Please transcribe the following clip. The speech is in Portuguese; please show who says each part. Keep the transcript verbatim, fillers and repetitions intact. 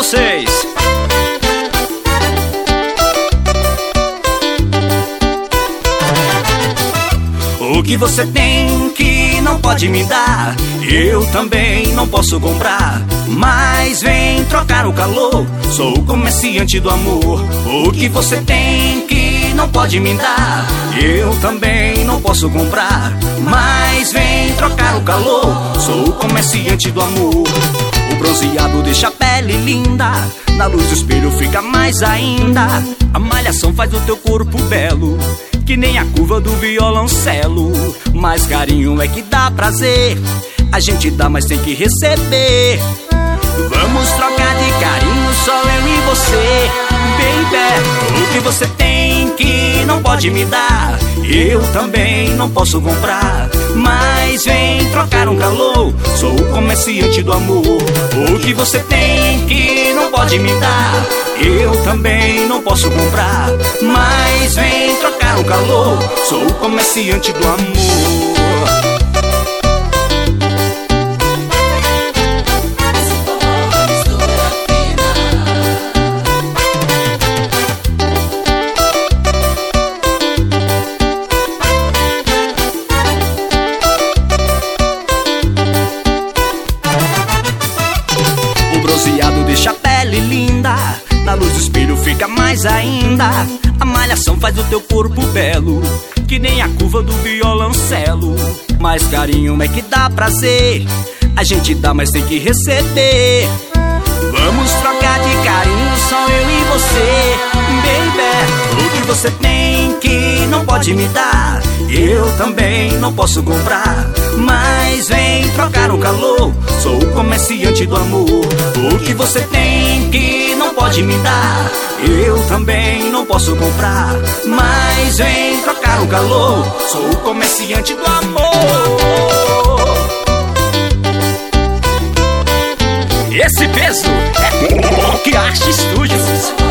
Speaker 1: vocês. O que você tem que não pode me dar, eu também não posso comprar. Mas vem trocar o calor, sou o comerciante do amor. O que você tem que não pode me dar, eu também não posso comprar. Mas vem trocar o calor, sou o comerciante do amor. O bronzeado deixa a pele linda, na luz do espelho fica mais ainda. A malhação faz o teu corpo belo, que nem a curva do violoncelo. Mais carinho é que dá prazer, a gente dá, mas tem que receber. Vamos trocar de carinho, só eu e você, baby. O que você tem que não pode me dar, eu também não posso comprar. Mas vem trocar um calor, sou o comerciante do amor. O que você tem que não pode me dar, eu também não posso comprar. Mas vem trocar um calor, sou o comerciante do amor. O bronzeado deixa a pele linda, na luz do espelho fica mais ainda. A malhação faz o teu corpo belo, que nem a curva do violoncelo. Mais carinho é que dá prazer, a gente dá, mas tem que receber. Vamos trocar de carinho, só eu e você, baby. O que você tem que não pode me dar, eu também não posso comprar. Mas vem trocar o calor, sou o comerciante do amor. O que você tem que não pode me dar, eu também não posso comprar. Mas vem trocar o calor, sou o comerciante do amor. Esse peso é Rock Arte Studios.